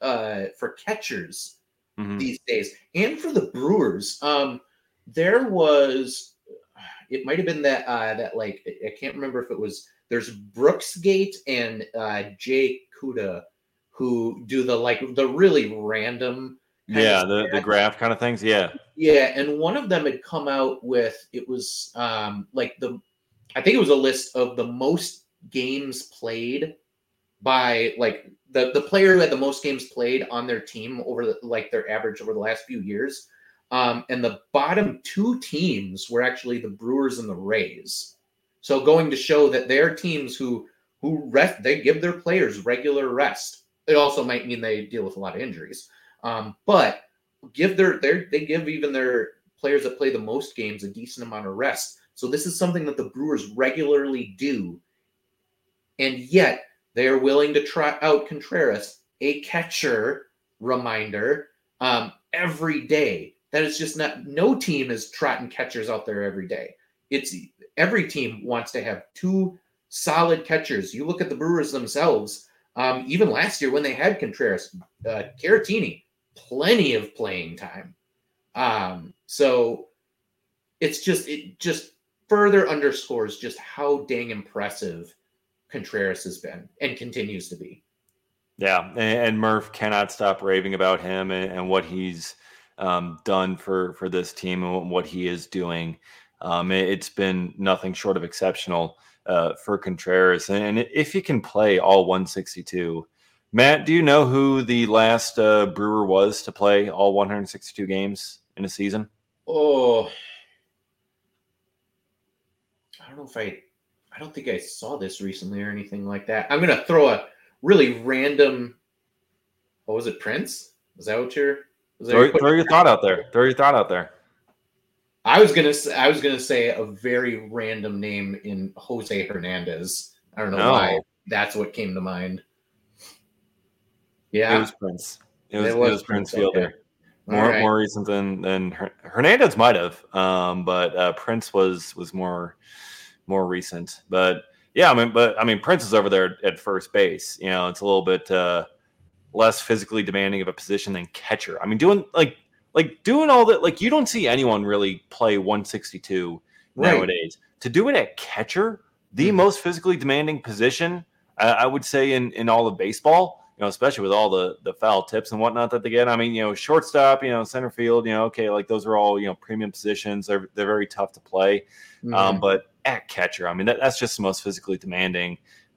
catchers these days, and for the Brewers. There was, it might have been that like, I can't remember if it was, there's Brooksgate and Jay Kuda who do the really random the graph kind of things. And one of them had come out with, it was I think it was a list of the most games played by like the player who had the most games played on their team over their average over the last few years. And the bottom two teams were actually the Brewers and the Rays. So going to show that their teams who rest, they give their players regular rest. It also might mean they deal with a lot of injuries. But they give even their players that play the most games a decent amount of rest. So this is something that the Brewers regularly do. And yet they are willing to try out Contreras, a catcher reminder, every day. That is just no team is trotting catchers out there every day. It's every team wants to have two solid catchers. You look at the Brewers themselves, even last year when they had Contreras, Caratini, plenty of playing time. So it just further underscores just how dang impressive Contreras has been and continues to be. Yeah, and Murph cannot stop raving about him and what he's done for this team and what he is doing. It's been nothing short of exceptional for Contreras. And if he can play all 162, Matt, do you know who the last Brewer was to play all 162 games in a season? Oh, I don't know if I don't think I saw this recently or anything like that. I'm going to throw a really random, what was it, Prince? Was that what you're... Throw your thought out there. Throw your thought out there. I was gonna say a very random name in Jose Hernandez. I don't know why. That's what came to mind. Yeah, it was Prince. It was Prince Fielder. Okay. More recent than Hernandez might have, but Prince was more recent. But yeah, I mean Prince is over there at first base. You know, it's a little bit less physically demanding of a position than catcher. I mean, doing all that, like you don't see anyone really play 162 nowadays. To do it at catcher, the most physically demanding position, I would say in all of baseball. You know, especially with all the foul tips and whatnot that they get. I mean, you know, shortstop, you know, center field, you know, okay, like those are all, you know, premium positions. They're very tough to play. But at catcher, I mean, that's just the most physically demanding.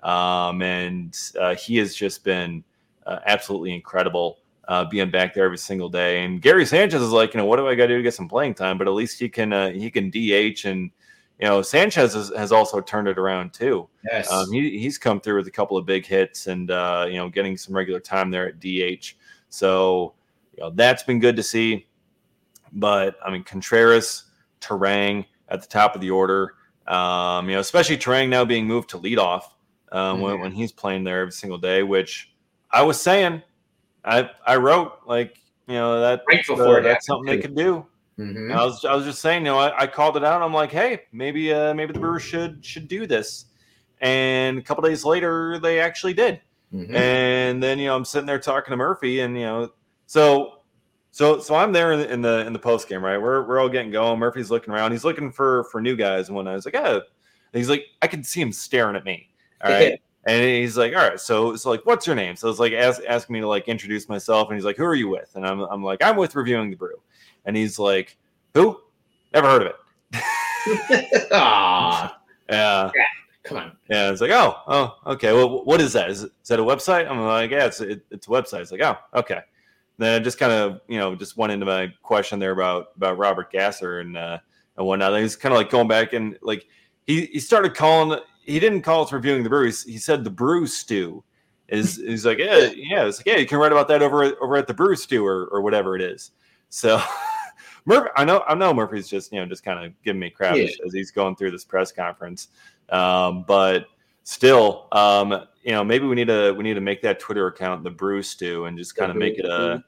And he has just been absolutely incredible being back there every single day. And Gary Sanchez is like, you know, what do I got to do to get some playing time? But at least he can DH, and you know, Sanchez has also turned it around too. Yes, he's come through with a couple of big hits and you know, getting some regular time there at DH. So you know, that's been good to see. But I mean, Contreras, Turang at the top of the order. You know, especially Turang now being moved to leadoff when he's playing there every single day, which I was saying, I wrote, like, you know, that's something they could do. Mm-hmm. I was just saying, you know, I called it out. I'm like, hey, maybe the Brewers should do this. And a couple days later, they actually did. Mm-hmm. And then, you know, I'm sitting there talking to Murphy, and you know, so I'm there in the post game, right? We're all getting going. Murphy's looking around. He's looking for new guys. And when I was like, oh, and he's like, I could see him staring at me. All right. And he's like, all right, so it's like, what's your name? So it's like asking me to like introduce myself. And he's like, who are you with? And I'm like, I'm with Reviewing the Brew. And he's like, who? Never heard of it. Yeah. Come on. Yeah. It's like, oh, okay. Well, what is that? Is that a website? I'm like, yeah, it's a website. It's like, oh, okay. Then I just kind of, you know, just went into my question there about Robert Gasser and whatnot. He's kind of like going back and like he started calling. He didn't call us Reviewing the Brew. He said the Brew Stew. He's like, yeah. It's like, yeah, you can write about that over at the Brew Stew or whatever it is. So Murphy, I know Murphy's just, you know, just kind of giving me crap as he's going through this press conference. But still, you know, maybe we need to make that Twitter account the Brew Stew and just kind of make it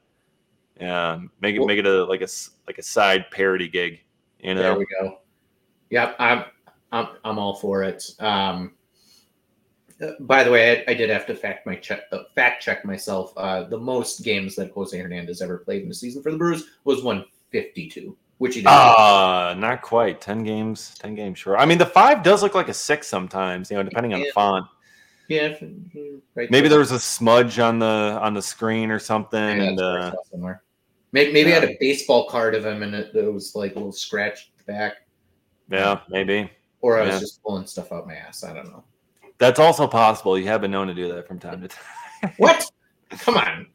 make it like a side parody gig. You know, there we go. Yep, I'm all for it. By the way, I did have to fact check myself. The most games that Jose Hernandez ever played in the season for the Brewers was 152, which he did. Not quite 10 games short. I mean, the 5 does look like a 6 sometimes, you know, depending on the font. Yeah, right. Maybe there was a smudge on the screen or something, and somewhere. Maybe I had a baseball card of him, and it was like a little scratch at the back. Yeah, maybe. Or I was just pulling stuff out my ass. I don't know. That's also possible. You have been known to do that from time to time. What? Come on.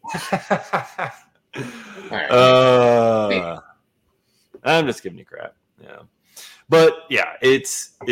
All right. I'm just giving you crap. Yeah. But yeah, it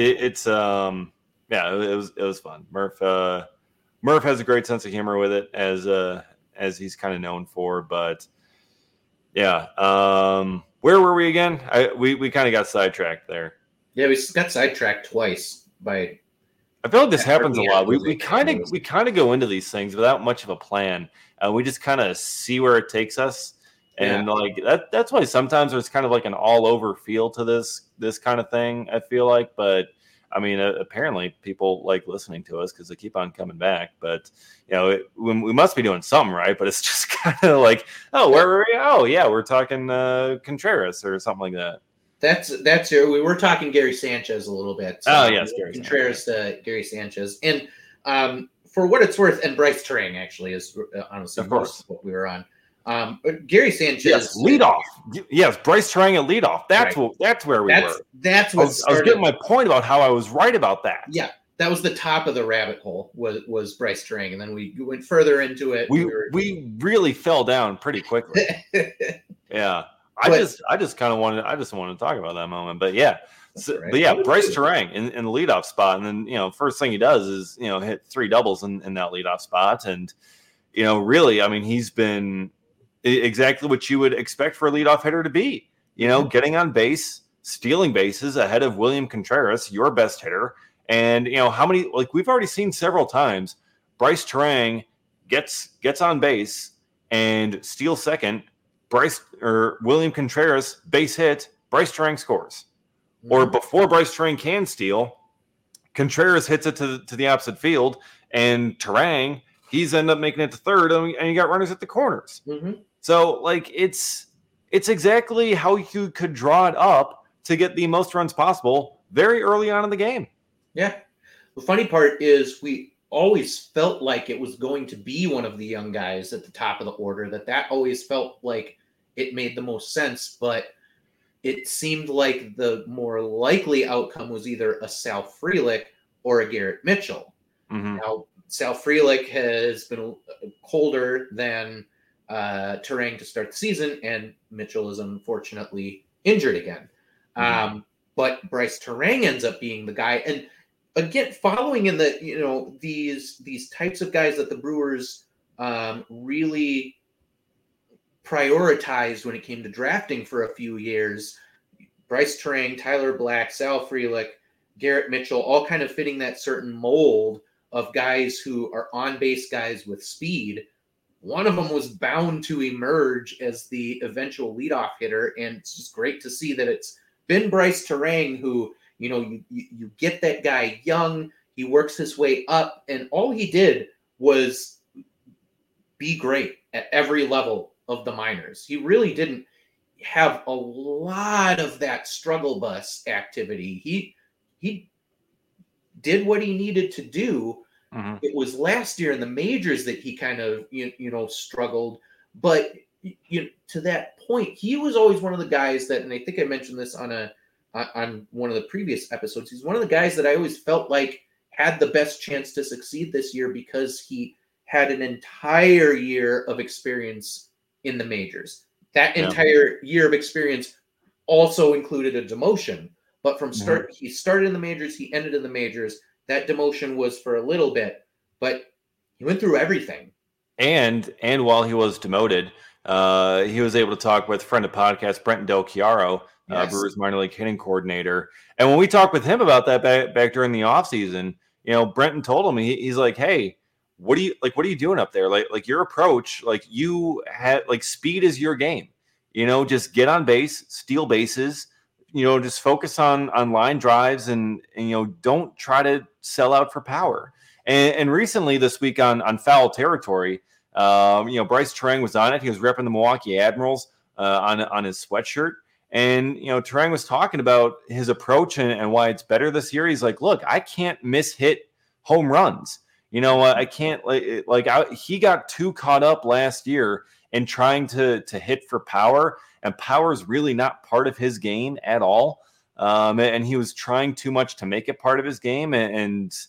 was fun. Murph has a great sense of humor with it, as he's kind of known for. But yeah, where were we again? We kind of got sidetracked there. Yeah, we got sidetracked twice by. I feel like this happens a lot. We kind of go into these things without much of a plan. We just kind of see where it takes us, and like that's why sometimes there's kind of like an all over feel to this kind of thing. I feel like, but I mean, apparently people like listening to us because they keep on coming back. But we must be doing something right. But it's just kind of like, oh, where were we? Oh, yeah, we're talking Contreras or something like that. That's we were talking Gary Sanchez a little bit. So yes, Gary Contreras to Gary Sanchez, and for what it's worth, and Bryce Turang actually is honestly of course what we were on. But Gary Sanchez, yes, leadoff. Yes, Bryce Turang at leadoff. That's where we were. That's what I was getting my point about how I was right about that. Yeah, that was the top of the rabbit hole. Was Bryce Turang, and then we went further into it. We really fell down pretty quickly. Yeah. I just wanted to talk about that moment, but yeah, but yeah, Bryce Turang in the leadoff spot, and then first thing he does is hit 3 doubles in that leadoff spot, and really, I mean, he's been exactly what you would expect for a leadoff hitter to be, getting on base, stealing bases ahead of William Contreras, your best hitter, and how many we've already seen several times, Bryce Turang gets on base and steals second. William Contreras base hit, Bryce Turang scores. Mm-hmm. Or before Bryce Turang can steal, Contreras hits it to the opposite field, and Turang, he's ended up making it to third, and you got runners at the corners. Mm-hmm. So it's exactly how you could draw it up to get the most runs possible very early on in the game. Yeah. The funny part is we always felt like it was going to be one of the young guys at the top of the order, that always felt like it made the most sense, but it seemed like the more likely outcome was either a Sal Frelick or a Garrett Mitchell. Mm-hmm. Now, Sal Frelick has been colder than Turang to start the season, and Mitchell is unfortunately injured again. Mm-hmm. But Bryce Turang ends up being the guy, and again, following in the these types of guys that the Brewers really prioritized when it came to drafting for a few years, Bryce Turang, Tyler Black, Sal Frelick, Garrett Mitchell, all kind of fitting that certain mold of guys who are on-base guys with speed. One of them was bound to emerge as the eventual leadoff hitter, and it's just great to see that it's been Bryce Turang who, you get that guy young, he works his way up, and all he did was be great at every level of the minors. He really didn't have a lot of that struggle bus activity. He did what he needed to do. Mm-hmm. It was last year in the majors that he kind of struggled, but to that point, he was always one of the guys that, and I think I mentioned this on one of the previous episodes, he's one of the guys that I always felt like had the best chance to succeed this year because he had an entire year of experience in the majors. That entire year of experience also included a demotion, but from start, he started in the majors, he ended in the majors. That demotion was for a little bit, but he went through everything. And while he was demoted, he was able to talk with friend of podcast, Brenton Del Chiaro, yes. Brewers minor league hitting coordinator. And when we talked with him about that back during the offseason, Brenton told him, he's like, hey, what are you doing up there? Like your approach, you had speed is your game, just get on base, steal bases, just focus on line drives and don't try to sell out for power. And recently this week on Foul Territory, Bryce Turang was on it. He was repping the Milwaukee Admirals on his sweatshirt. And, Turang was talking about his approach and why it's better this year. He's like, look, I can't mishit home runs. I can't he got too caught up last year in trying to hit for power, and power is really not part of his game at all. And he was trying too much to make it part of his game. And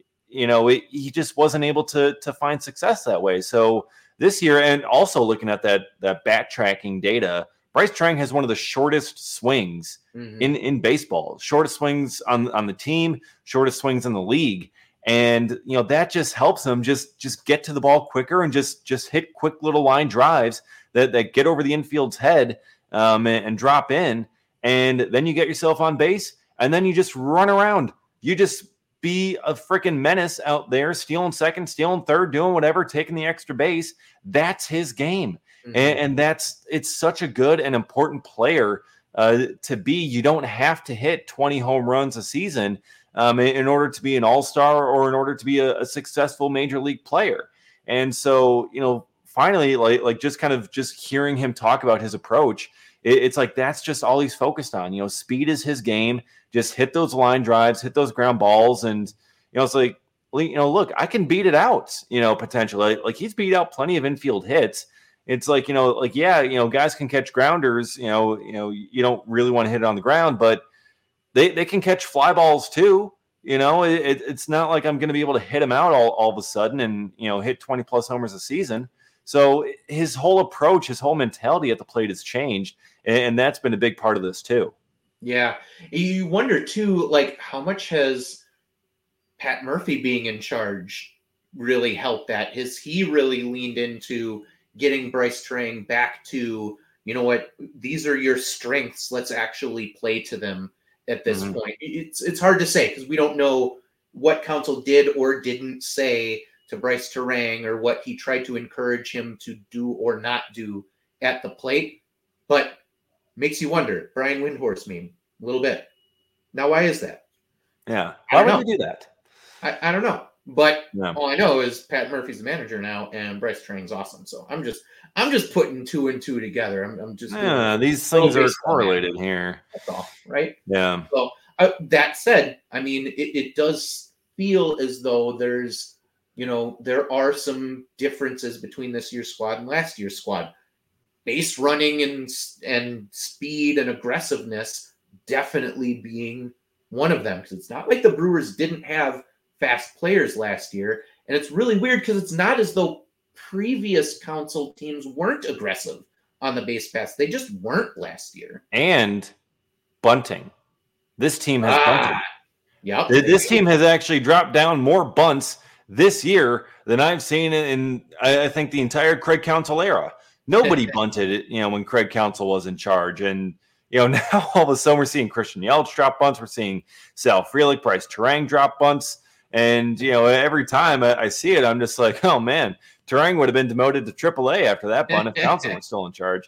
he just wasn't able to find success that way. So this year, and also looking at that bat tracking data, Bryce Turang has one of the shortest swings in baseball, shortest swings on the team, shortest swings in the league. And, that just helps him just get to the ball quicker and just hit quick little line drives that get over the infield's head and drop in. And then you get yourself on base, and then you just run around. You just be a freaking menace out there, stealing second, stealing third, doing whatever, taking the extra base. That's his game. And it's such a good and important player to be. You don't have to hit 20 home runs a season in order to be an all-star or in order to be a successful major league player. And so, finally, like just kind of just hearing him talk about his approach, it's like that's just all he's focused on. Speed is his game. Just hit those line drives, hit those ground balls, and it's like, look, I can beat it out. Potentially, like he's beat out plenty of infield hits. It's like guys can catch grounders. You don't really want to hit it on the ground, but they can catch fly balls too. It's not like I'm going to be able to hit him out all of a sudden and hit 20 plus homers a season. So his whole approach, his whole mentality at the plate has changed, and that's been a big part of this too. Yeah, you wonder too, like how much has Pat Murphy being in charge really helped that? Has he really leaned into getting Brice Turang back to, what, these are your strengths, let's actually play to them at this point? It's hard to say because we don't know what Counsell did or didn't say to Brice Turang or what he tried to encourage him to do or not do at the plate, but makes you wonder. Brian Windhorst meme, a little bit. Now, why is that? Yeah, why would you do that? I don't know, but all I know is Pat Murphy's the manager now, and Brice Turang's awesome. So I'm just putting 2 and 2 together. I'm just these things are correlated here. That's all, right? Yeah. So that said, I mean, it does feel as though there's there are some differences between this year's squad and last year's squad. Base running and speed and aggressiveness definitely being one of them, because it's not like the Brewers didn't have fast players last year. And it's really weird because it's not as though previous Counsell teams weren't aggressive on the base paths. They just weren't last year. And bunting. This team has bunted. Yep. This team has actually dropped down more bunts this year than I've seen in I think the entire Craig Counsell era. Nobody bunted it, when Craig Counsell was in charge. And, now all of a sudden we're seeing Christian Yelich drop bunts. We're seeing Sal Frelick, Brice Turang drop bunts. And, every time I see it, I'm just like, oh, man, Turang would have been demoted to AAA after that bunt if Counsell was still in charge.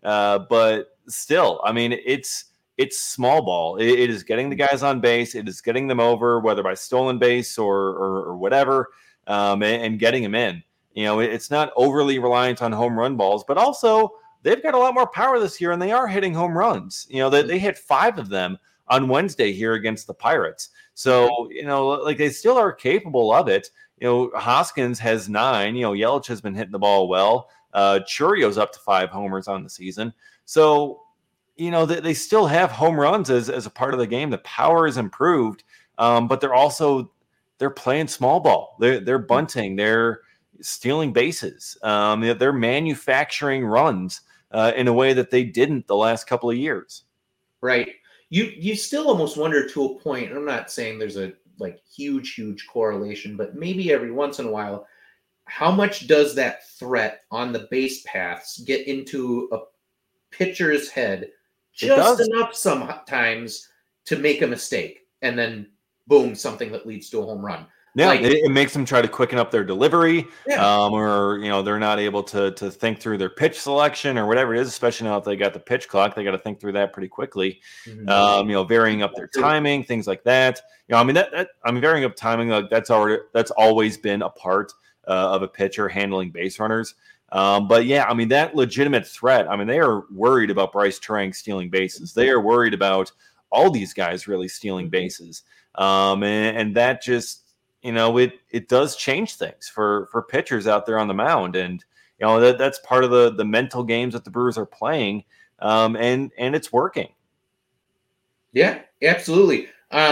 But still, I mean, it's small ball. It is getting the guys on base. It is getting them over, whether by stolen base or whatever, and getting them in. It's not overly reliant on home run balls, but also they've got a lot more power this year, and they are hitting home runs. They hit 5 of them on Wednesday here against the Pirates. So, like they still are capable of it. Hoskins has 9. Yelich has been hitting the ball well. Churio's up to 5 homers on the season. So, they still have home runs as a part of the game. The power is improved, but they're playing small ball. They're bunting. They're stealing bases. They're manufacturing runs in a way that they didn't the last couple of years. Right. You still almost wonder to a point, and I'm not saying there's a huge correlation, but maybe every once in a while, how much does that threat on the base paths get into a pitcher's head just enough sometimes to make a mistake, and then boom, something that leads to a home run. Yeah, it makes them try to quicken up their delivery, or they're not able to think through their pitch selection or whatever it is. Especially now that they got the pitch clock, they got to think through that pretty quickly. Varying up their timing, things like that. Varying up timing, that's always been a part of a pitcher handling base runners. But yeah, that legitimate threat. They are worried about Brice Turang stealing bases. They are worried about all these guys really stealing bases, and that just. It does change things for pitchers out there on the mound. And, that's part of the mental games that the Brewers are playing. And it's working. Yeah, absolutely.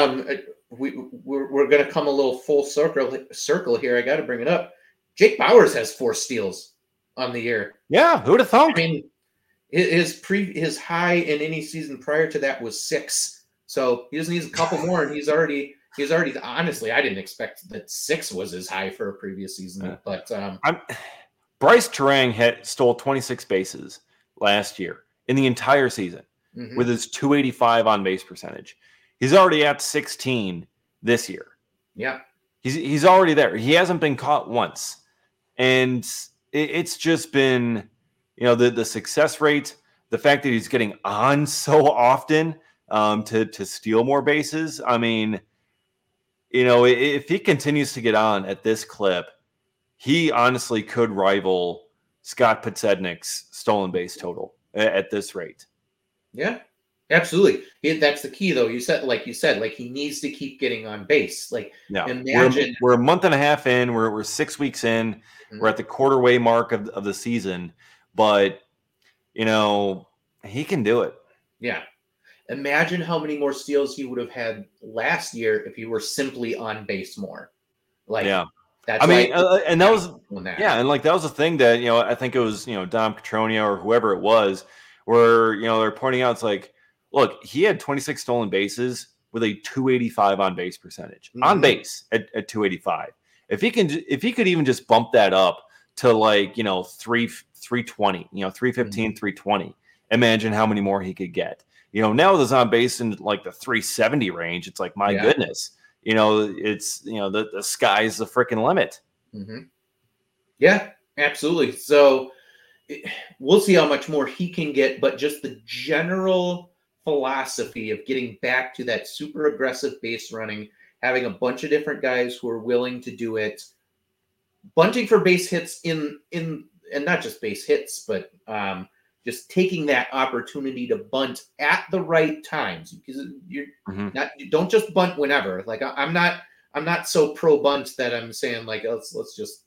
We're going to come a little full circle here. I got to bring it up. Jake Bauers has 4 steals on the year. Yeah. Who'd have thought? His high in any season prior to that was 6. So he just needs a couple more, and he's already honestly, I didn't expect that 6 was his high for a previous season. But Brice Turang stole 26 bases last year in the entire season with his .285 on base percentage. He's already at 16 this year. Yeah, he's already there. He hasn't been caught once, and it's just been the success rate, the fact that he's getting on so often to steal more bases. if he continues to get on at this clip, he honestly could rival Scott Podsednik's stolen base total at this rate. Yeah, absolutely. That's the key, though. You said, he needs to keep getting on base. Imagine we're a month and a half in. We're 6 weeks in. Mm-hmm. We're at the quarter-way mark of the season, but he can do it. Yeah. Imagine how many more steals he would have had last year if he were simply on base more. That's and that was that was the thing that I think it was Dom Cotroneo or whoever it was, where they're pointing out, it's like, look, he had 26 stolen bases with a 285 on base percentage, on base at 285. If he could even just bump that up to 320, 315, 320, imagine how many more he could get. Now with his on base in the 370 range, it's like, my goodness, it's the sky's the freaking limit. Mm-hmm. Yeah, absolutely. So we'll see how much more he can get, but just the general philosophy of getting back to that super aggressive base running, having a bunch of different guys who are willing to do it, bunting for base hits and not just base hits, but just taking that opportunity to bunt at the right times, because you don't just bunt whenever. I'm not so pro bunt that I'm saying let's just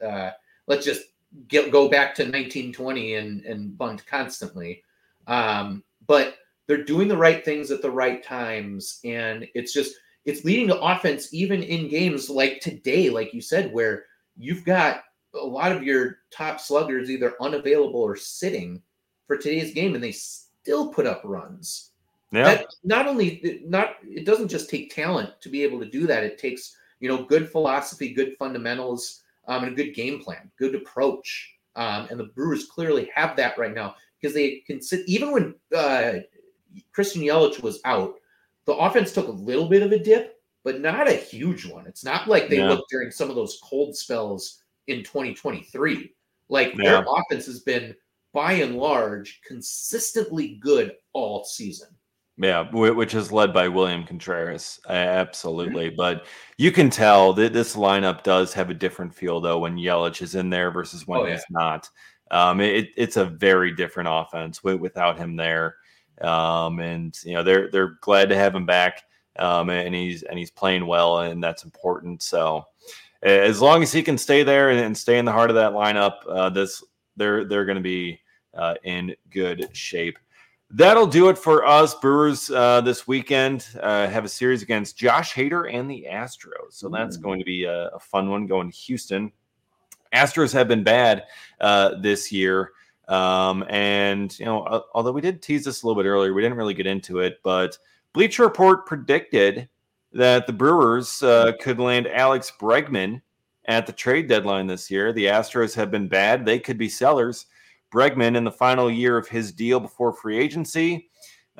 go back to 1920 and bunt constantly. But they're doing the right things at the right times, and it's leading to offense even in games like today, like you said, where you've got a lot of your top sluggers either unavailable or sitting for today's game, and they still put up runs. Yeah. That it doesn't just take talent to be able to do that. It takes, good philosophy, good fundamentals, and a good game plan, good approach. And the Brewers clearly have that right now, because they can sit, even when Christian Yelich was out, the offense took a little bit of a dip, but not a huge one. It's not like they looked during some of those cold spells in 2023. Their offense has been, by and large, consistently good all season. Yeah, which is led by William Contreras. Absolutely. Mm-hmm. But you can tell that this lineup does have a different feel, though, when Yelich is in there versus when he's not. It's a very different offense without him there. And they're glad to have him back. And he's playing well, and that's important. So as long as he can stay there and stay in the heart of that lineup, they're going to be in good shape. That'll do it for us. Brewers this weekend have a series against Josh Hader and the Astros. So that's going to be a fun one, going to Houston. Astros have been bad this year. And, although we did tease this a little bit earlier, we didn't really get into it. But Bleacher Report predicted that the Brewers could land Alex Bregman at the trade deadline this year. The Astros have been bad. They could be sellers. Bregman, in the final year of his deal before free agency,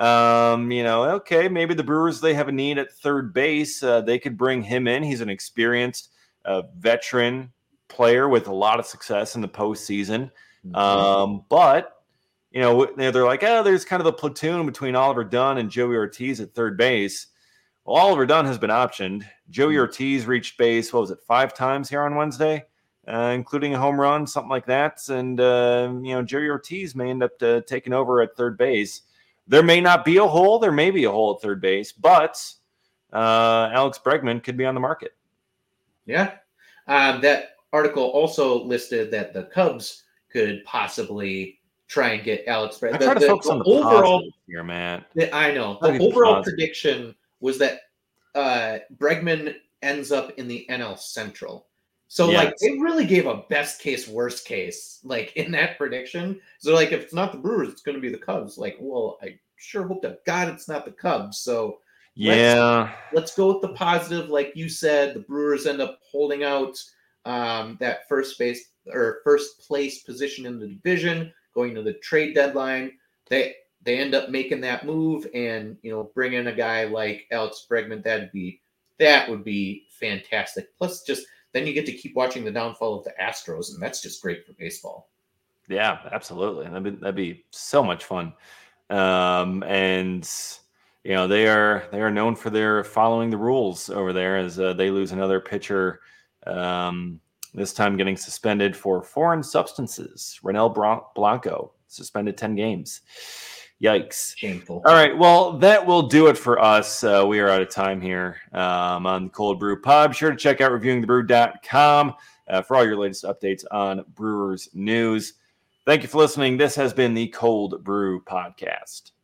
okay, maybe the Brewers, they have a need at third base. They could bring him in. He's an experienced veteran player with a lot of success in the postseason. But, they're like, there's kind of a platoon between Oliver Dunn and Joey Ortiz at third base. Well, Oliver Dunn has been optioned. Joey Ortiz reached base, 5 times here on Wednesday? Including a home run, something like that. And, Joey Ortiz may end up taking over at third base. There may not be a hole. There may be a hole at third base, but Alex Bregman could be on the market. Yeah. That article also listed that the Cubs could possibly try and get Alex Bregman. I try to focus on the overall here, man. I know. The overall prediction was that Bregman ends up in the NL Central. So, they really gave a best case, worst case, in that prediction. So, if it's not the Brewers, it's going to be the Cubs. I sure hope to God it's not the Cubs. So, let's go with the positive. Like you said, the Brewers end up holding out that first place position in the division, going to the trade deadline. They end up making that move and, bring in a guy like Alex Bregman. That would be fantastic. Plus, then you get to keep watching the downfall of the Astros, and that's just great for baseball. Yeah, absolutely. That'd be so much fun. And they are known for their following the rules over there as they lose another pitcher. This time getting suspended for foreign substances. Renel Blanco suspended 10 games. Yikes. Shameful. All right. Well, that will do it for us. We are out of time here on the Cold Brew Pod. Be sure to check out reviewingthebrew.com for all your latest updates on Brewers news. Thank you for listening. This has been the Cold Brew Podcast.